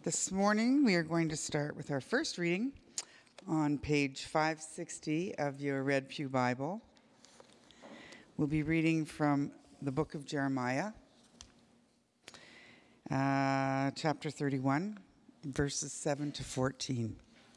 This morning we are going to start with our first reading on page 560 of your Red Pew Bible. We'll be reading from the book of Jeremiah, chapter 31, verses 7 to 14.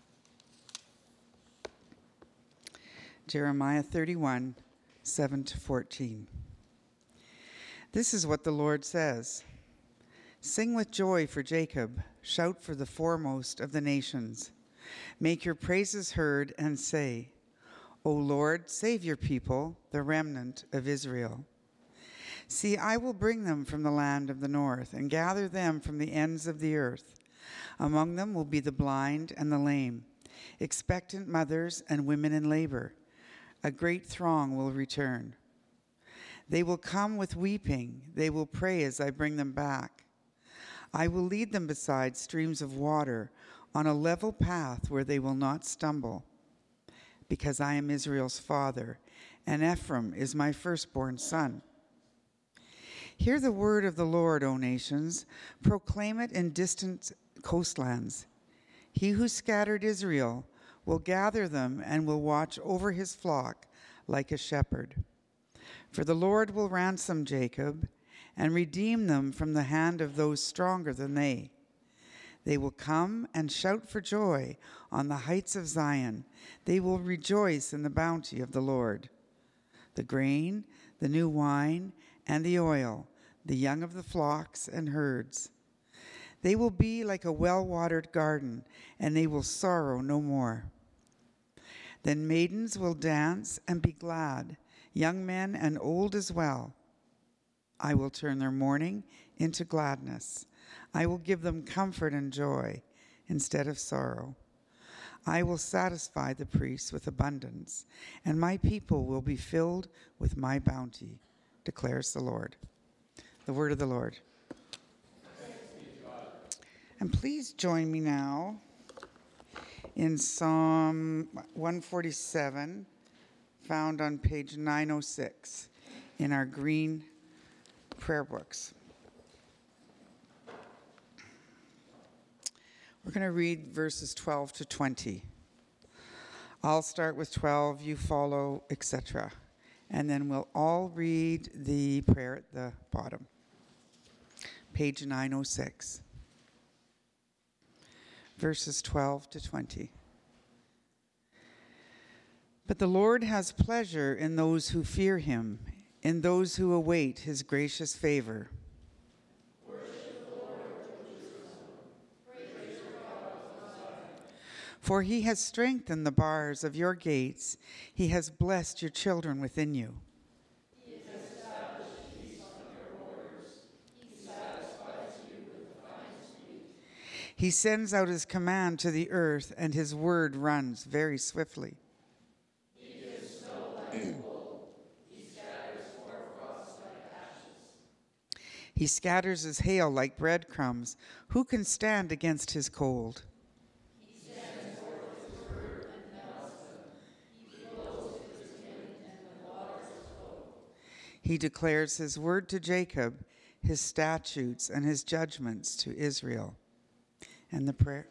Jeremiah 31, 7 to 14. This is what the Lord says. Sing with joy for Jacob, shout for the foremost of the nations. Make your praises heard and say, O Lord, save your people, the remnant of Israel. See, I will bring them from the land of the north and gather them from the ends of the earth. Among them will be the blind and the lame, expectant mothers and women in labor. A great throng will return. They will come with weeping. They will pray as I bring them back. I will lead them beside streams of water on a level path where they will not stumble. Because I am Israel's father, and Ephraim is my firstborn son. Hear the word of the Lord, O nations. Proclaim it in distant coastlands. He who scattered Israel will gather them and will watch over his flock like a shepherd. For the Lord will ransom Jacob and redeem them from the hand of those stronger than they. They will come and shout for joy on the heights of Zion. They will rejoice in the bounty of the Lord. The grain, the new wine, and the oil, the young of the flocks and herds. They will be like a well-watered garden, and they will sorrow no more. Then maidens will dance and be glad, young men and old as well. I will turn their mourning into gladness. I will give them comfort and joy instead of sorrow. I will satisfy the priests with abundance, and my people will be filled with my bounty, declares the Lord. The word of the Lord. And please join me now in Psalm 147, found on page 906 in our green prayer books. We're going to read verses 12 to 20. I'll start with 12, you follow, etc. And then we'll all read the prayer at the bottom. Page 906. Verses 12 to 20. But the Lord has pleasure in those who fear him, in those who await his gracious favor. Worship the Lord, O Jerusalem. Praise your God, O Zion. For he has strengthened the bars of your gates. He has blessed your children within you. He has established peace on your borders. He satisfies you with the finest meat. He sends out his command to the earth, and his word runs very swiftly. He gives snow like wool. He scatters his hail like breadcrumbs. Who can stand against his cold? He sends forth his word and melts them. He blows his wind and the waters flow. He declares his word to Jacob, his statutes and his judgments to Israel. And the prayer,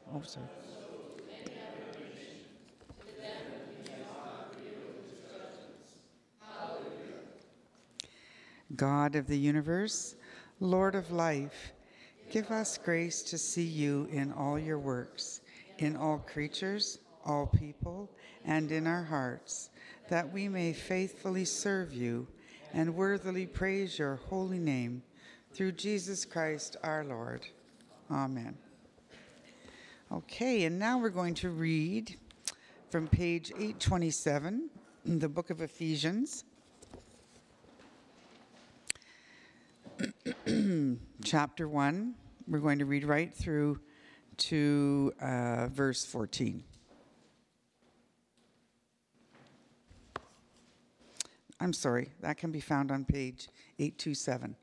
God of the universe, Lord of life, give us grace to see you in all your works, in all creatures, all people, and in our hearts, that we may faithfully serve you and worthily praise your holy name, through Jesus Christ our Lord. Amen. Okay, and now we're going to read from page 827, the book of Ephesians. Chapter 1, we're going to read right through to verse 14. I'm sorry, that can be found on page 827.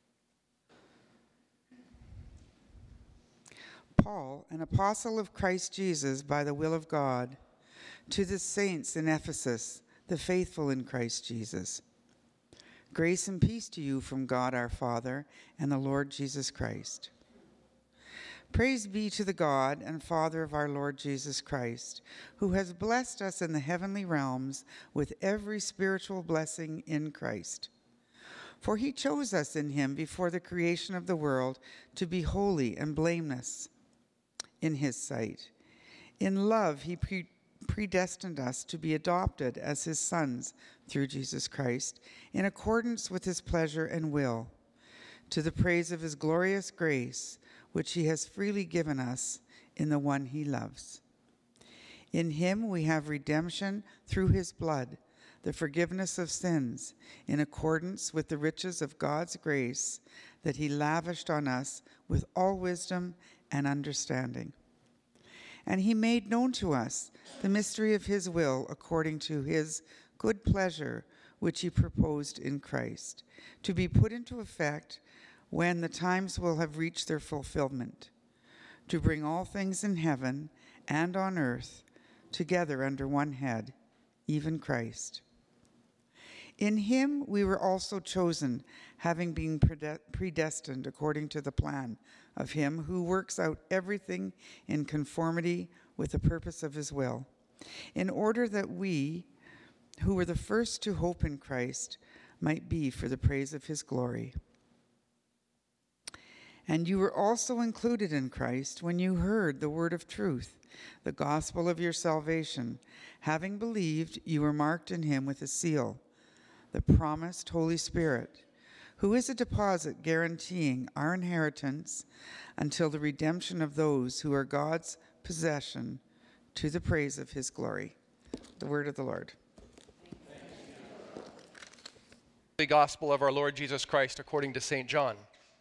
Paul, an apostle of Christ Jesus by the will of God, to the saints in Ephesus, the faithful in Christ Jesus. Grace and peace to you from God our Father and the Lord Jesus Christ. Praise be to the God and Father of our Lord Jesus Christ, who has blessed us in the heavenly realms with every spiritual blessing in Christ. For he chose us in him before the creation of the world to be holy and blameless in his sight. In love, he predestined us to be adopted as his sons through Jesus Christ, in accordance with his pleasure and will, to the praise of his glorious grace, which he has freely given us in the one he loves. In him we have redemption through his blood, the forgiveness of sins, in accordance with the riches of God's grace that he lavished on us with all wisdom and understanding. And he made known to us the mystery of his will according to his good pleasure, which he proposed in Christ, to be put into effect when the times will have reached their fulfillment, to bring all things in heaven and on earth together under one head, even Christ. In him we were also chosen, having been predestined according to the plan of him who works out everything in conformity with the purpose of his will, in order that we, who were the first to hope in Christ, might be for the praise of his glory. And you were also included in Christ when you heard the word of truth, the gospel of your salvation. Having believed, you were marked in him with a seal, the promised Holy Spirit, who is a deposit guaranteeing our inheritance until the redemption of those who are God's possession, to the praise of his glory. The word of the Lord. The gospel of our Lord Jesus Christ according to St. John.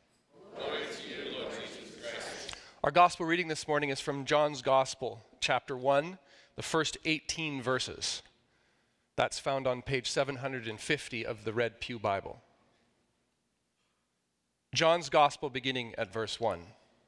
Our gospel reading this morning is from John's Gospel, chapter 1, the first 18 verses. That's found on page 750 of the Red Pew Bible. John's Gospel beginning at verse 1.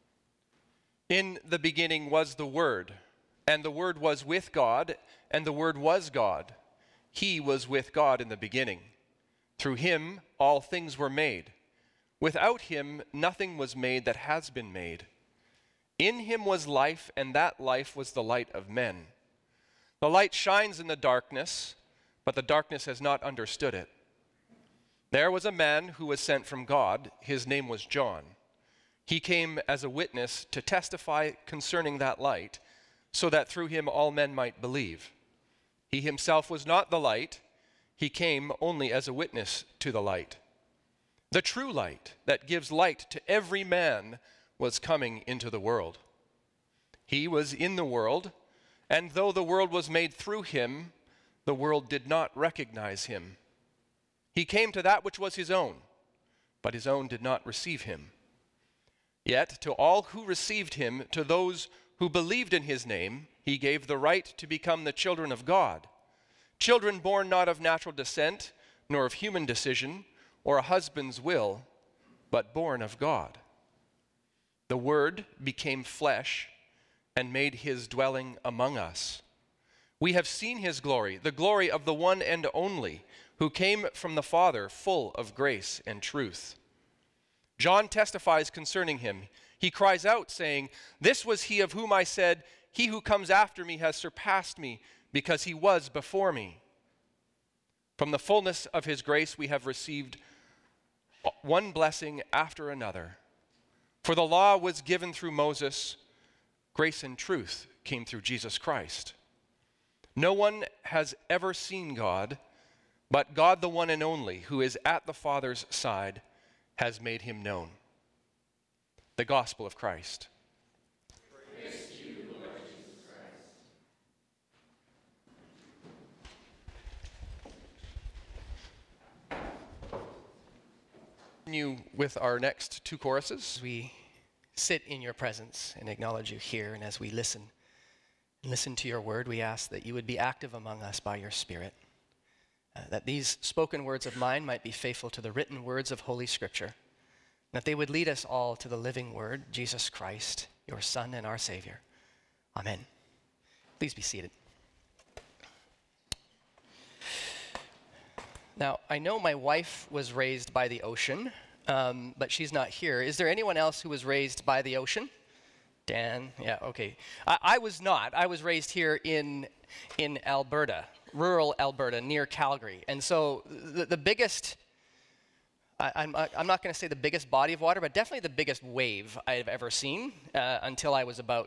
In the beginning was the Word, and the Word was with God, and the Word was God. He was with God in the beginning. Through him all things were made. Without him nothing was made that has been made. In him was life, and that life was the light of men. The light shines in the darkness, but the darkness has not understood it. There was a man who was sent from God. His name was John. He came as a witness to testify concerning that light, so that through him all men might believe. He himself was not the light. He came only as a witness to the light. The true light that gives light to every man was coming into the world. He was in the world, and though the world was made through him, the world did not recognize him. He came to that which was his own, but his own did not receive him. Yet to all who received him, to those who believed in his name, he gave the right to become the children of God. Children born not of natural descent, nor of human decision, or a husband's will, but born of God. The Word became flesh and made his dwelling among us. We have seen his glory, the glory of the one and only, who came from the Father, full of grace and truth. John testifies concerning him. He cries out, saying, "This was he of whom I said, 'He who comes after me has surpassed me, because he was before me.' From the fullness of his grace we have received one blessing after another. For the law was given through Moses, grace and truth came through Jesus Christ. No one has ever seen God, but God, the one and only, who is at the Father's side, has made him known." The Gospel of Christ. Praise to you, Lord Jesus Christ. Continue with our next two choruses. As we sit in your presence and acknowledge you here, and as we listen to your word, we ask that you would be active among us by your Spirit, that these spoken words of mine might be faithful to the written words of Holy Scripture, that they would lead us all to the living word, Jesus Christ, your Son and our Savior. Amen. Please be seated. Now, I know my wife was raised by the ocean, but she's not here. Is there anyone else who was raised by the ocean? Dan, yeah, okay. I was not. I was raised here in Alberta, rural Alberta, near Calgary. And so the biggest, I'm not going to say the biggest body of water, but definitely the biggest wave I've ever seen until I was about,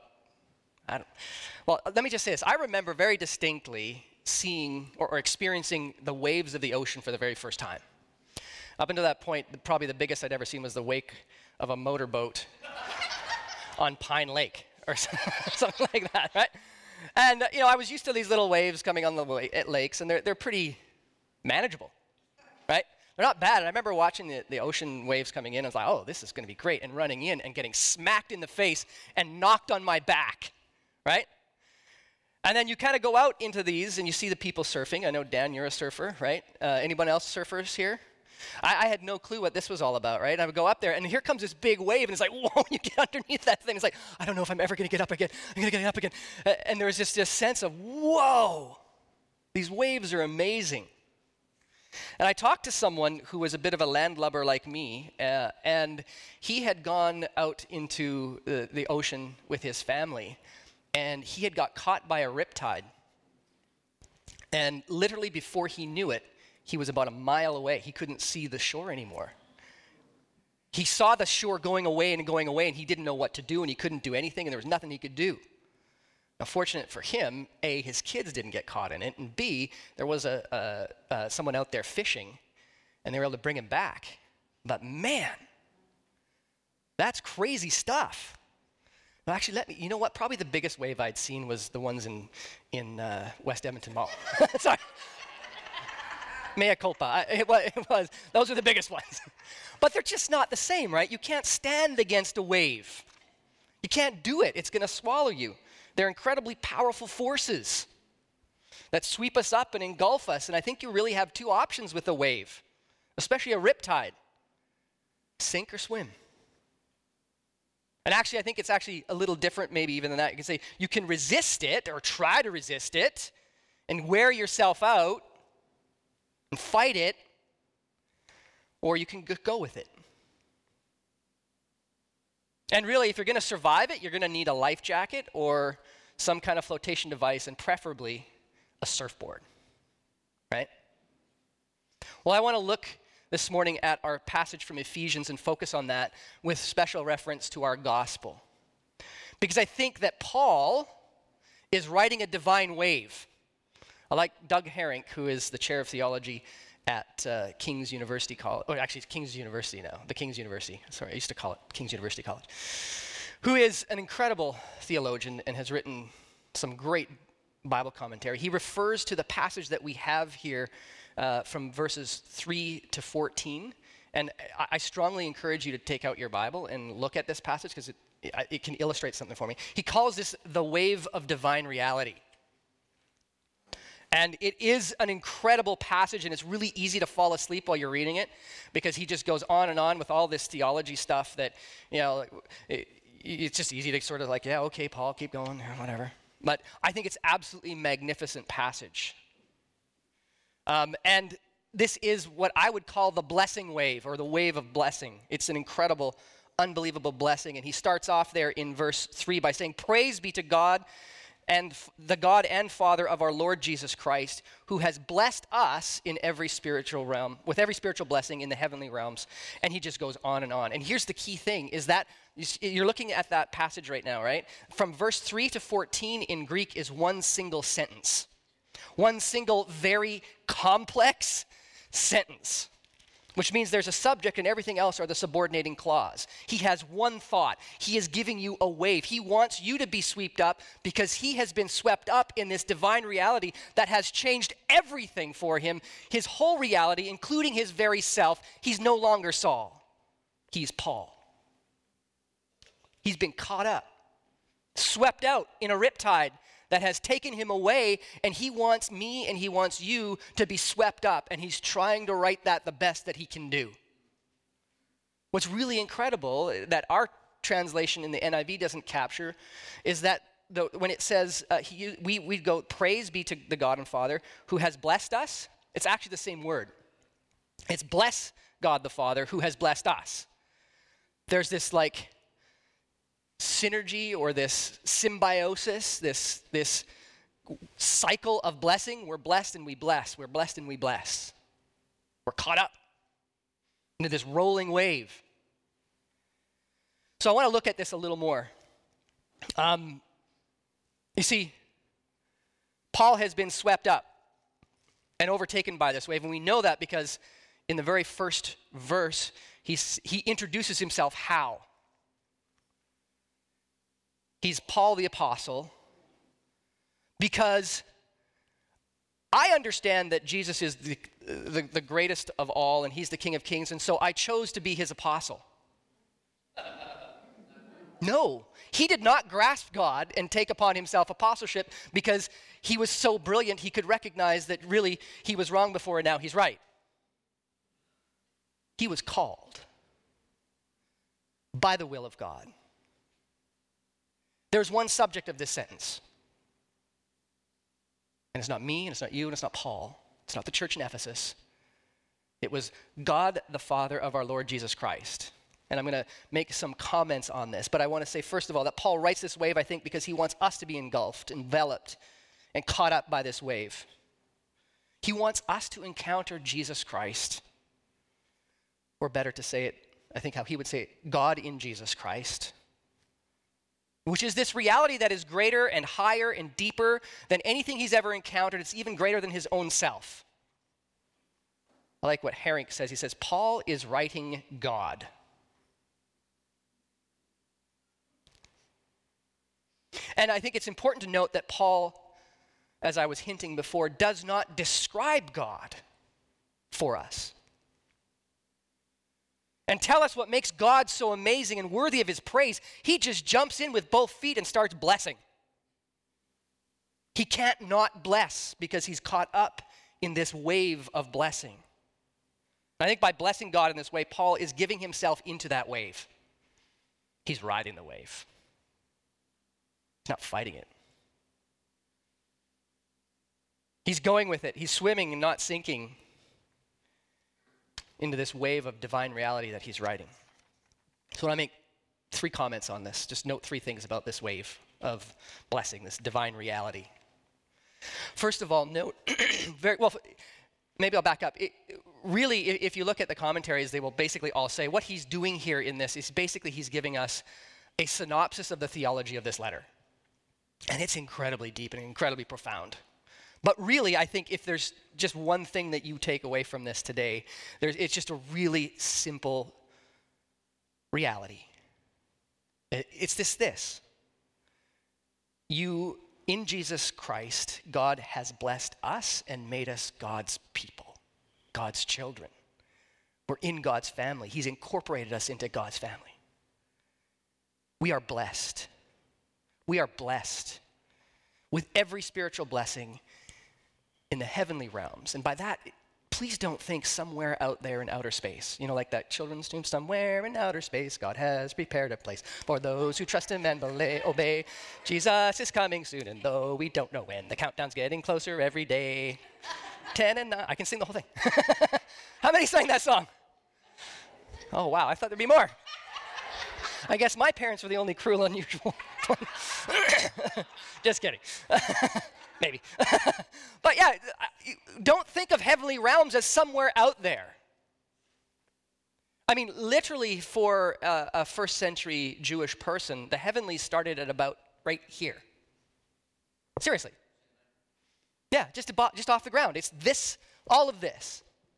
well, let me just say this. I remember very distinctly seeing or experiencing the waves of the ocean for the very first time. Up until that point, probably the biggest I'd ever seen was the wake of a motorboat on Pine Lake or something like that, right? And, I was used to these little waves coming on the lakes, and they're pretty manageable, right? They're not bad. And I remember watching the ocean waves coming in. I was like, oh, this is going to be great, and running in and getting smacked in the face and knocked on my back, right? And then you kind of go out into these, and you see the people surfing. I know, Dan, you're a surfer, right? Anyone else surfers here? I had no clue what this was all about, right? I would go up there, and here comes this big wave, and it's like, whoa, you get underneath that thing. It's like, I don't know if I'm ever going to get up again. I'm going to get up again. And there was just this sense of, whoa, these waves are amazing. And I talked to someone who was a bit of a landlubber like me, and he had gone out into the ocean with his family, and he had got caught by a riptide. And literally before he knew it, he was about a mile away. He couldn't see the shore anymore. He saw the shore going away, and he didn't know what to do, and he couldn't do anything, and there was nothing he could do. Now, fortunate for him, A, his kids didn't get caught in it, and B, there was someone out there fishing, and they were able to bring him back. But man, that's crazy stuff. Well, actually, you know what? Probably the biggest wave I'd seen was the ones in West Edmonton Mall. Sorry. Mea culpa. It was. Those are the biggest ones. But they're just not the same, right? You can't stand against a wave. You can't do it. It's going to swallow you. They're incredibly powerful forces that sweep us up and engulf us. And I think you really have two options with a wave, especially a riptide: sink or swim. And actually, I think it's actually a little different maybe even than that. You can say you can resist it or try to resist it and wear yourself out and fight it, or you can go with it. And really, if you're going to survive it, you're going to need a life jacket or some kind of flotation device, and preferably a surfboard, right? Well, I want to look this morning at our passage from Ephesians and focus on that with special reference to our gospel. Because I think that Paul is riding a divine wave. I like Doug Herink, who is the chair of theology at King's University College. Oh, actually, it's King's University now. The King's University. Sorry, I used to call it King's University College. Who is an incredible theologian and has written some great Bible commentary. He refers to the passage that we have here from verses 3 to 14. And I strongly encourage you to take out your Bible and look at this passage because it can illustrate something for me. He calls this the wave of divine reality. And it is an incredible passage, and it's really easy to fall asleep while you're reading it because he just goes on and on with all this theology stuff that, it's just easy to sort of like, yeah, okay, Paul, keep going, whatever. But I think it's absolutely magnificent passage. And this is what I would call the blessing wave or the wave of blessing. It's an incredible, unbelievable blessing. And he starts off there in verse 3 by saying, "Praise be to God and the God and Father of our Lord Jesus Christ, who has blessed us in every spiritual realm, with every spiritual blessing in the heavenly realms." And he just goes on and on. And here's the key thing, is that you're looking at that passage right now, right? From verse 3 to 14 in Greek is one single sentence. One single, very complex sentence, which means there's a subject and everything else are the subordinating clause. He has one thought. He is giving you a wave. He wants you to be swept up because he has been swept up in this divine reality that has changed everything for him, his whole reality, including his very self. He's no longer Saul. He's Paul. He's been caught up, swept out in a riptide that has taken him away, and he wants me and he wants you to be swept up, and he's trying to write that the best that he can do. What's really incredible that our translation in the NIV doesn't capture is that when it says, we go, "Praise be to the God and Father who has blessed us," it's actually the same word. It's "bless God the Father who has blessed us." There's this like synergy or this symbiosis, this cycle of blessing. We're blessed and we bless. We're blessed and we bless. We're caught up into this rolling wave. So I want to look at this a little more. You see, Paul has been swept up and overtaken by this wave, and we know that because in the very first verse, he introduces himself how? He's Paul the Apostle, because I understand that Jesus is the greatest of all, and he's the King of Kings, and so I chose to be his apostle. No, he did not grasp God and take upon himself apostleship because he was so brilliant he could recognize that really he was wrong before and now he's right. He was called by the will of God. There's one subject of this sentence. And it's not me, and it's not you, and it's not Paul. It's not the church in Ephesus. It was God, the Father of our Lord Jesus Christ. And I'm going to make some comments on this. But I want to say, first of all, that Paul writes this wave, I think, because he wants us to be engulfed, enveloped, and caught up by this wave. He wants us to encounter Jesus Christ. Or better to say it, I think how he would say it, God in Jesus Christ. Which is this reality that is greater and higher and deeper than anything he's ever encountered. It's even greater than his own self. I like what Herink says. He says, Paul is writing God. And I think it's important to note that Paul, as I was hinting before, does not describe God for us and tell us what makes God so amazing and worthy of his praise. He just jumps in with both feet and starts blessing. He can't not bless because he's caught up in this wave of blessing. And I think by blessing God in this way, Paul is giving himself into that wave. He's riding the wave. He's not fighting it. He's going with it. He's swimming and not sinking into this wave of divine reality that he's riding. So I want to make 3 comments on this. Just note 3 things about this wave of blessing, this divine reality. First of all, note, maybe I'll back up. Really, if you look at the commentaries, they will basically all say what he's doing here in this is basically he's giving us a synopsis of the theology of this letter. And it's incredibly deep and incredibly profound. But really, I think if there's just one thing that you take away from this today, it's just a really simple reality. It's this. You, in Jesus Christ, God has blessed us and made us God's people, God's children. We're in God's family. He's incorporated us into God's family. We are blessed. We are blessed with every spiritual blessing in the heavenly realms. And by that, please don't think somewhere out there in outer space. You know, like that children's tune, somewhere in outer space, God has prepared a place for those who trust him and obey. Jesus is coming soon, and though we don't know when, the countdown's getting closer every day. 10 and 9, I can sing the whole thing. How many sang that song? Oh, wow, I thought there'd be more. I guess my parents were the only cruel, unusual one. Just kidding. Maybe. But yeah, don't think of heavenly realms as somewhere out there. I mean, literally for a first century Jewish person, the heavenlies started at about right here. Seriously. Yeah, just off the ground. It's this, all of this.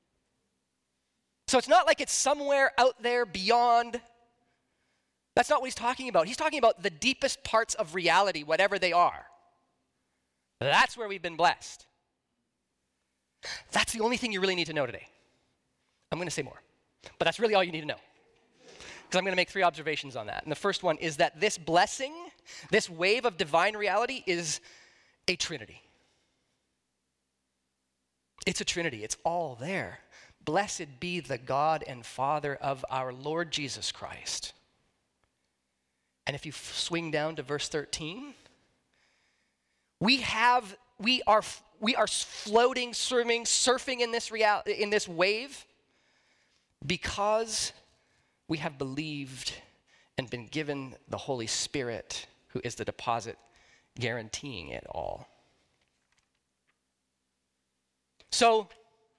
So it's not like it's somewhere out there beyond. That's not what he's talking about. He's talking about the deepest parts of reality, whatever they are. That's where we've been blessed. That's the only thing you really need to know today. I'm going to say more, but that's really all you need to know. Because I'm going to make 3 observations on that. And the first one is that this blessing, this wave of divine reality is a trinity. It's a trinity. It's all there. Blessed be the God and Father of our Lord Jesus Christ. And if you swing down to verse 13, we are floating, swimming, surfing in this wave because we have believed and been given the Holy Spirit, who is the deposit guaranteeing it all. So,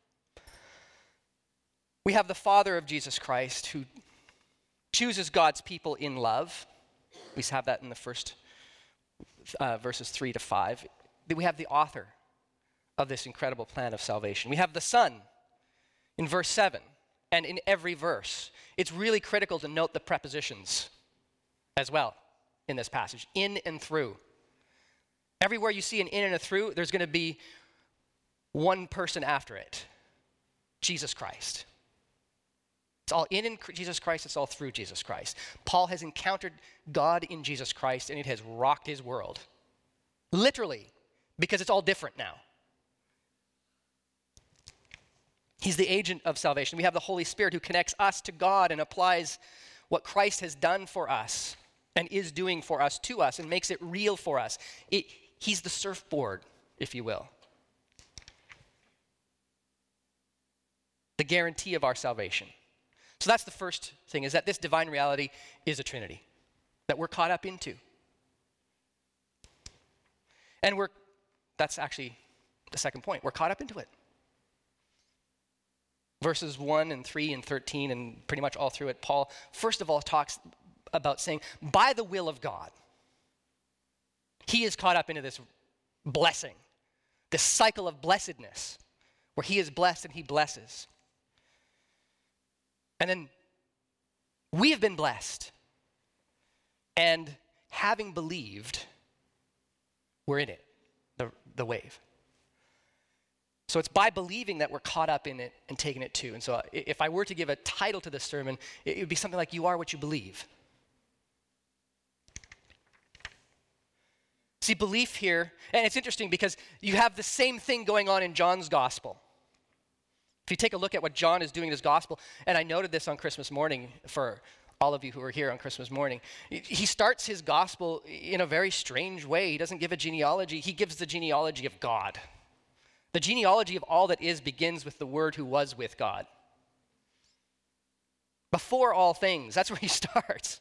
we have the Father of Jesus Christ who chooses God's people in love. We have that in the first verses 3 to 5. We have the author of this incredible plan of salvation. We have the Son in verse 7 and in every verse. It's really critical to note the prepositions as well in this passage, in and through. Everywhere you see an in and a through, there's going to be one person after it, Jesus Christ. It's all in Jesus Christ, it's all through Jesus Christ. Paul has encountered God in Jesus Christ, and it has rocked his world. Literally, because it's all different now. He's the agent of salvation. We have the Holy Spirit who connects us to God and applies what Christ has done for us and is doing for us to us and makes it real for us. He's the surfboard, if you will. The guarantee of our salvation. So that's the first thing, is that this divine reality is a Trinity that we're caught up into. And that's actually the second point. We're caught up into it. Verses 1 and 3 and 13 and pretty much all through it, Paul, first of all, talks about saying, by the will of God, he is caught up into this blessing, this cycle of blessedness, where he is blessed and he blesses. And then we have been blessed. And having believed, we're in it, the wave. So it's by believing that we're caught up in it and taking it too. And so if I were to give a title to this sermon, it would be something like, You Are What You Believe. See, belief here, and it's interesting because you have the same thing going on in John's gospel. If you take a look at what John is doing in his gospel, and I noted this on Christmas morning for all of you who were here on Christmas morning, he starts his gospel in a very strange way. He doesn't give a genealogy. He gives the genealogy of God. The genealogy of all that is begins with the Word who was with God. Before all things, that's where he starts.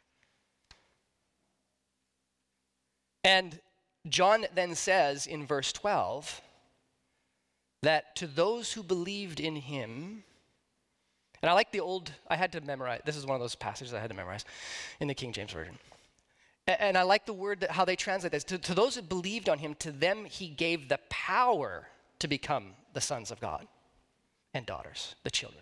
And John then says in verse 12, that to those who believed in him, and I like I had to memorize, this is one of those passages I had to memorize in the King James Version. And I like the word, how they translate this. To those who believed on him, to them he gave the power to become the sons of God and daughters, the children.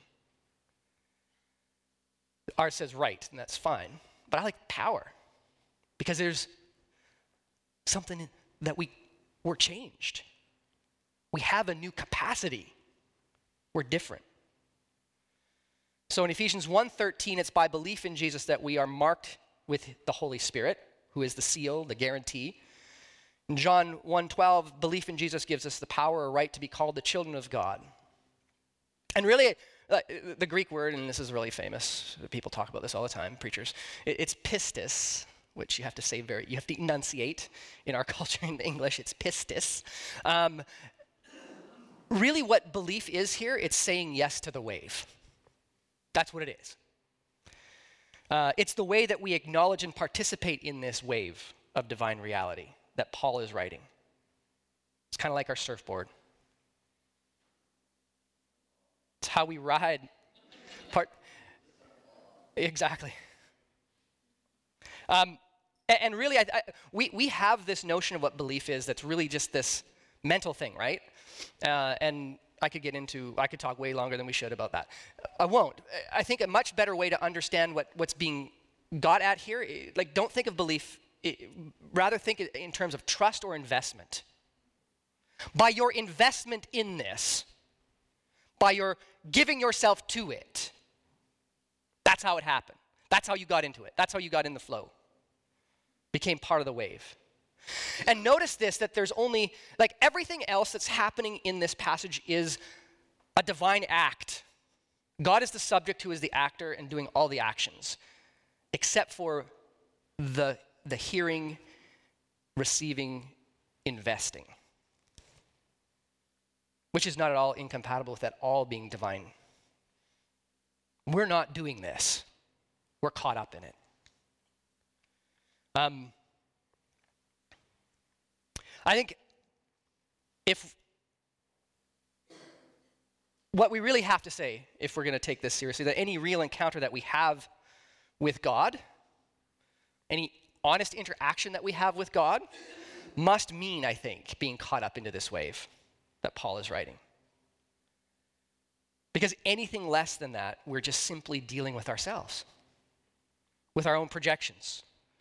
Ours says right, and that's fine. But I like power because there's something that we're changed. We have a new capacity. We're different. So in Ephesians 1:13, it's by belief in Jesus that we are marked with the Holy Spirit, who is the seal, the guarantee. In John 1:12, belief in Jesus gives us the power or right to be called the children of God. And really, the Greek word, and this is really famous, people talk about this all the time, preachers, it's pistis, which you have to enunciate in our culture in English, it's pistis. Really what belief is here, it's saying yes to the wave. That's what it is. It's the way that we acknowledge and participate in this wave of divine reality that Paul is writing. It's kind of like our surfboard. It's how we ride. Exactly. And really, we have this notion of what belief is that's really just this mental thing, right? And I could talk way longer than we should about that. I won't. I think a much better way to understand what's being got at here, like don't think of belief, rather think in terms of trust or investment. By your investment in this, by your giving yourself to it, that's how it happened. That's how you got into it. That's how you got in the flow. Became part of the wave. And notice this, that there's only, like everything else that's happening in this passage is a divine act. God is the subject who is the actor and doing all the actions, except for the hearing, receiving, investing, which is not at all incompatible with that all being divine. We're not doing this. We're caught up in it. I think if what we really have to say, if we're going to take this seriously, that any real encounter that we have with God, any honest interaction that we have with God, must mean, I think, being caught up into this wave that Paul is writing. Because anything less than that, we're just simply dealing with ourselves, with our own projections.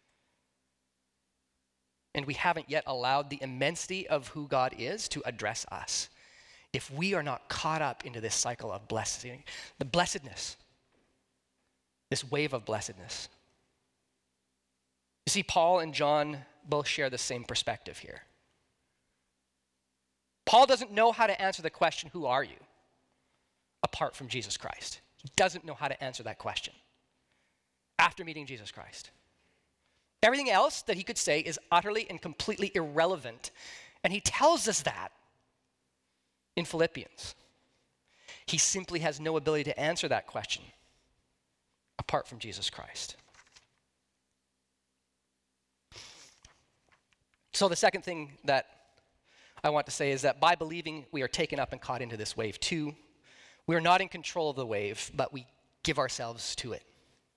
And we haven't yet allowed the immensity of who God is to address us. If we are not caught up into this cycle of blessing, the blessedness, this wave of blessedness. You see, Paul and John both share the same perspective here. Paul doesn't know how to answer the question, who are you, apart from Jesus Christ. He doesn't know how to answer that question after meeting Jesus Christ. Everything else that he could say is utterly and completely irrelevant, and he tells us that in Philippians. He simply has no ability to answer that question apart from Jesus Christ. So the second thing that I want to say is that by believing, we are taken up and caught into this wave too. We are not in control of the wave, but we give ourselves to it.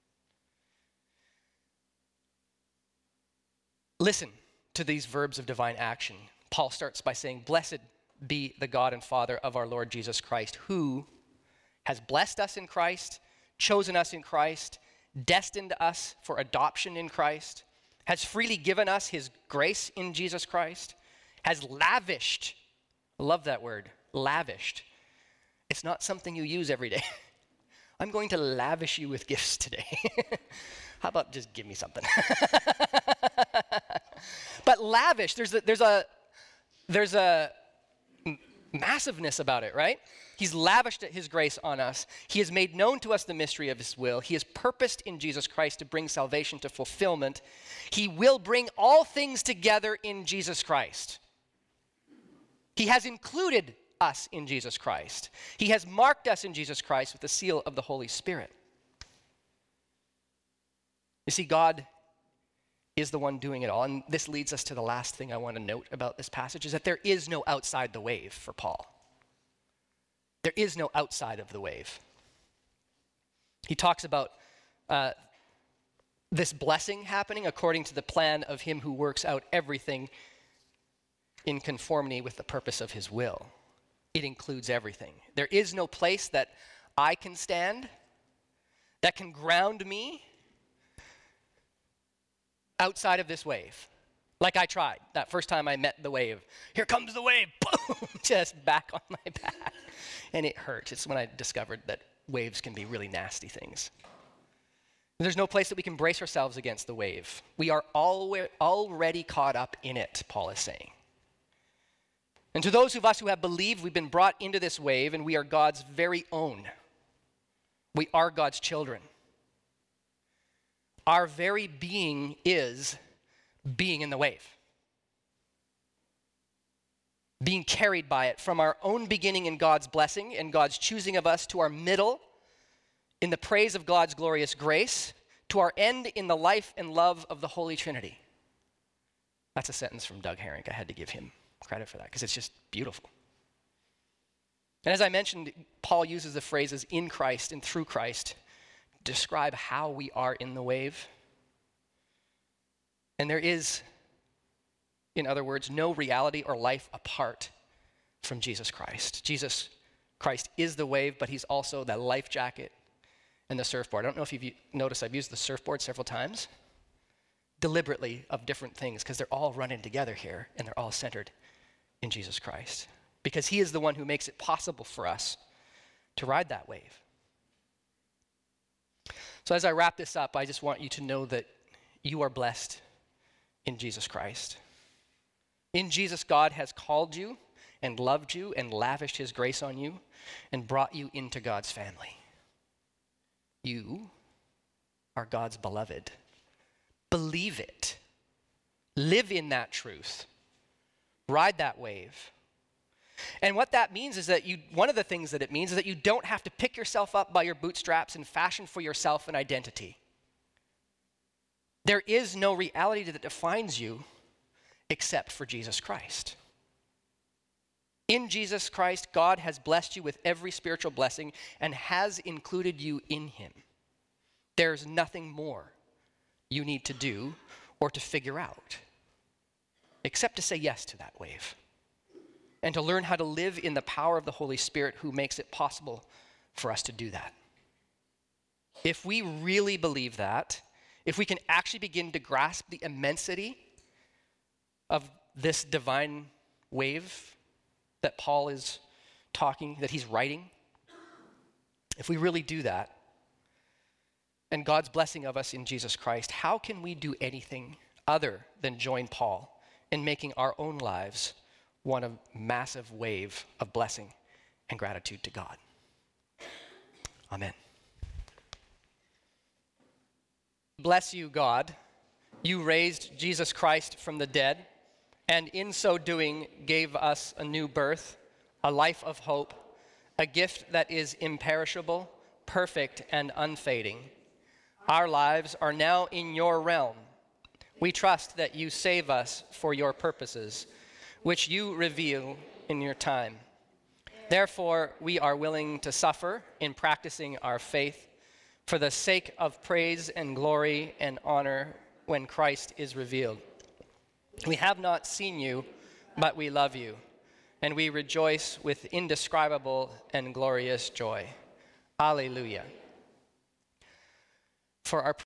Listen to these verbs of divine action. Paul starts by saying, "Blessed be the God and Father of our Lord Jesus Christ, who has blessed us in Christ, chosen us in Christ, destined us for adoption in Christ, has freely given us his grace in Jesus Christ, has lavished," I love that word, lavished. It's not something you use every day. I'm going to lavish you with gifts today. How about just give me something? But lavish, there's a massiveness about it, right? He's lavished his grace on us. He has made known to us the mystery of his will. He has purposed in Jesus Christ to bring salvation to fulfillment. He will bring all things together in Jesus Christ. He has included us in Jesus Christ. He has marked us in Jesus Christ with the seal of the Holy Spirit. You see, God is the one doing it all. And this leads us to the last thing I want to note about this passage, is that there is no outside the wave for Paul. There is no outside of the wave. He talks about this blessing happening according to the plan of him who works out everything in conformity with the purpose of his will. It includes everything. There is no place that I can stand that can ground me outside of this wave. Like I tried that first time I met the wave. Here comes the wave, boom, just back on my back. And it hurt. It's when I discovered that waves can be really nasty things. There's no place that we can brace ourselves against the wave. We are already caught up in it, Paul is saying. And to those of us who have believed, we've been brought into this wave and we are God's very own. We are God's children. Our very being is being in the wave. Being carried by it from our own beginning in God's blessing and God's choosing of us to our middle in the praise of God's glorious grace to our end in the life and love of the Holy Trinity. That's a sentence from Doug Herring. I had to give him credit for that because it's just beautiful. And as I mentioned, Paul uses the phrases in Christ and through Christ to describe how we are in the wave. And there is, in other words, no reality or life apart from Jesus Christ. Jesus Christ is the wave, but he's also the life jacket and the surfboard. I don't know if you've noticed I've used the surfboard several times, deliberately, of different things, because they're all running together here, and they're all centered in Jesus Christ. Because he is the one who makes it possible for us to ride that wave. So as I wrap this up, I just want you to know that you are blessed in Jesus Christ. In Jesus, God has called you and loved you and lavished his grace on you and brought you into God's family. You are God's beloved. Believe it. Live in that truth. Ride that wave. And what that means is that one of the things that it means is that you don't have to pick yourself up by your bootstraps and fashion for yourself an identity. There is no reality that defines you except for Jesus Christ. In Jesus Christ, God has blessed you with every spiritual blessing and has included you in him. There's nothing more you need to do or to figure out except to say yes to that wave and to learn how to live in the power of the Holy Spirit who makes it possible for us to do that. If we really believe that, if we can actually begin to grasp the immensity of this divine wave that Paul is that he's writing, if we really do that, and God's blessing of us in Jesus Christ, how can we do anything other than join Paul in making our own lives one a massive wave of blessing and gratitude to God? Amen. Bless you, God. You raised Jesus Christ from the dead, and in so doing gave us a new birth, a life of hope, a gift that is imperishable, perfect, and unfading. Our lives are now in your realm. We trust that you save us for your purposes, which you reveal in your time. Therefore, we are willing to suffer in practicing our faith for the sake of praise and glory and honor when Christ is revealed. We have not seen you, but we love you, and we rejoice with indescribable and glorious joy. Alleluia. For our